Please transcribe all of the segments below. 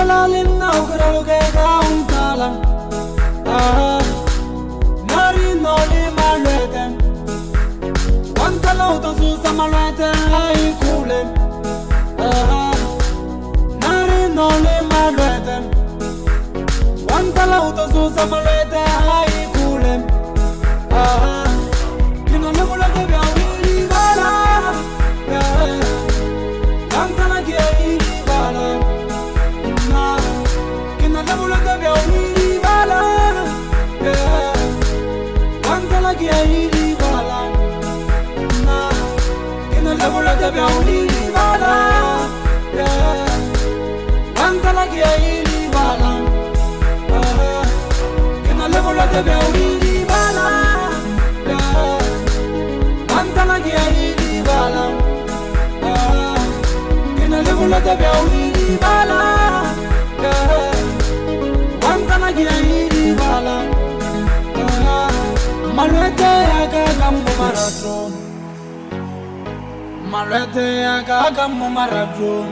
Jalalin now grow get down talam. Nari no li malweten. One talo to su samalweten ay kulen. Nari no li malweten. One talo to su samalweten ay kulen. Kino le mula de bia wili bala. Kantana ki ay bala. Kino le mula de bia wili bala. Kantana ki ay bala. Kino le mula de bia wili bala. Kantana ki ay bala. Kino le mula de bia wili bala. Kantana ki ay bala. Kino le mula de bia wili bala. Kantana ki ay bala. Malwete aga gambo maratron. Malwete aga gambo maratron.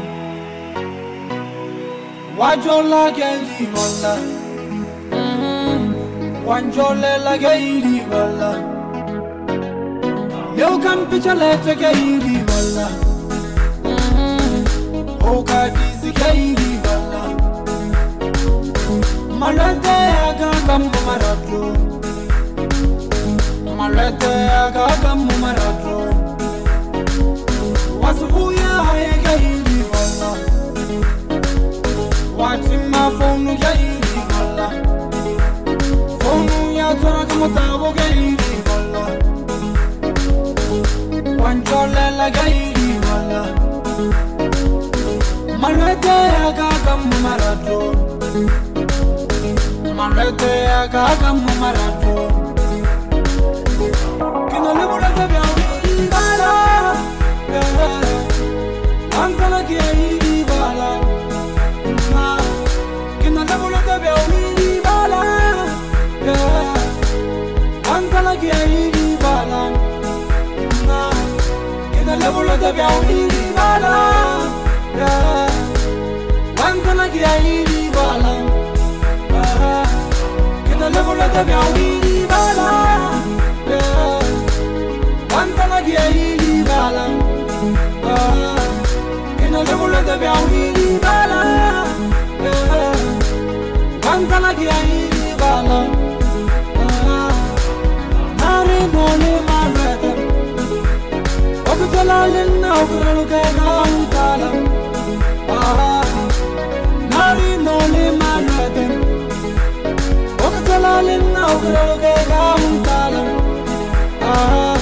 Wajola gendi wala. Wanjole la gendi wala. Yo kan pichale te gendi wala. Oka disi gendi wala. Malwete aga gambo maratron. Malwete aga gambo maratron. Wasubuya haye gendi wala. Watima phone gendi wala. Phone ya tora kumutabo gendi wala. Wanjole la gendi wala. Malwete aga gambo maratron. Malwete aga gambo maratron. Kino le mula de bia wili bala. Kantana ki ay bala. Kino le mula de bia wili bala. Kantana ki ay bala. Kino le mula de bia wili bala. Kantana ki ay bala. Kino le mula de bia wili bala. Kantana ki ay bala. Kino le mula de bia wili bala. Kantana ki ay bala. Nari no le malwete. Oku jalalin na okuru ke kantala. Nari no le malwete. Oku jalalin na okuru ke kantala.